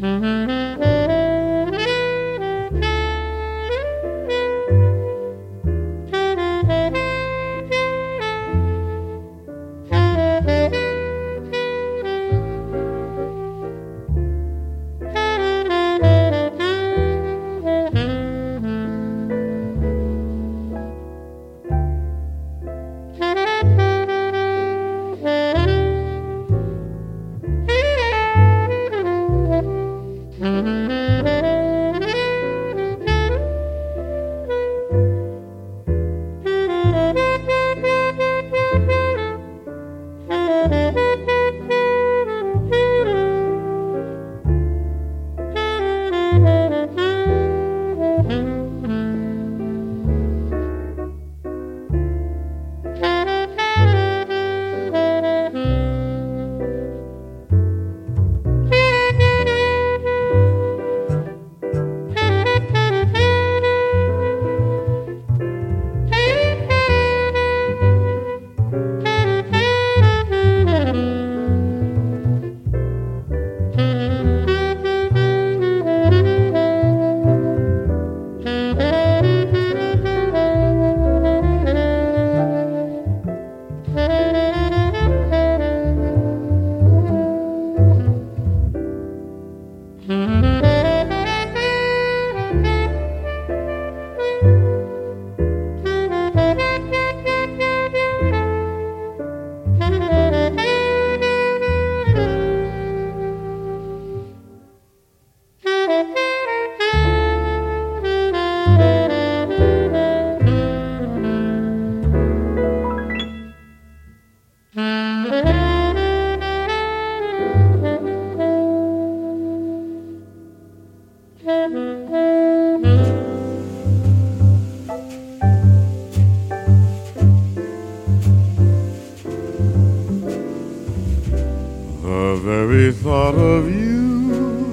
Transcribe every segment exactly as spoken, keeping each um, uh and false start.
The very thought of you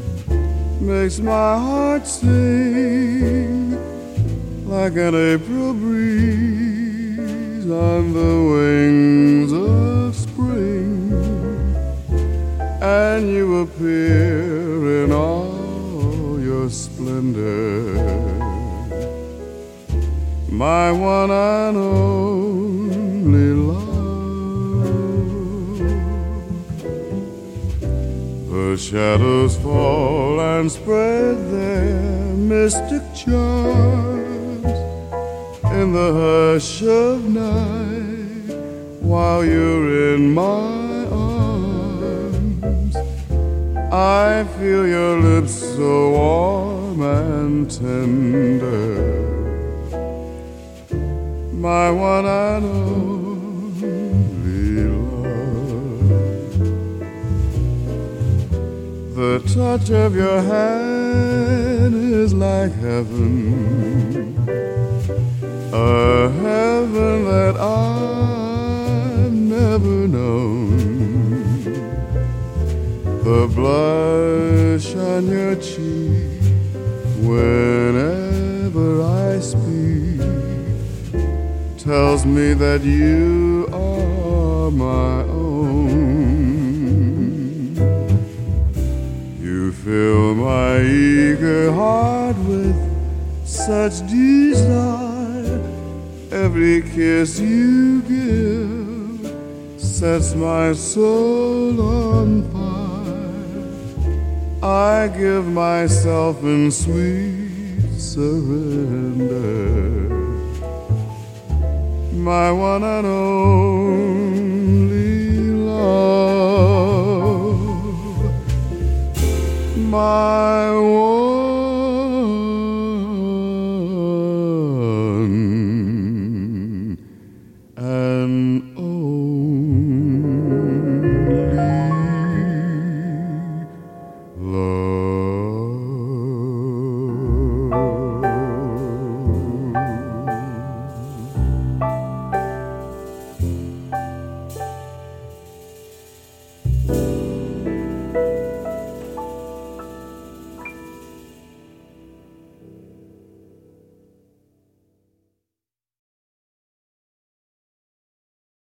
makes my heart sing like an April breeze on the wings of spring, and you appear in all your splendor, my one and only love. The shadows fall and spread their mystic charms in the hush of night while you're in my arms. I feel your lips so warm and tender, my one and only love. The touch of your hand is like heaven, a heaven that I've never known. The blush on your cheek whenever I speak tells me that you are my own. You fill my eager heart with such desire. Every kiss you give sets my soul on fire. I give myself in sweet surrender, my one and only love.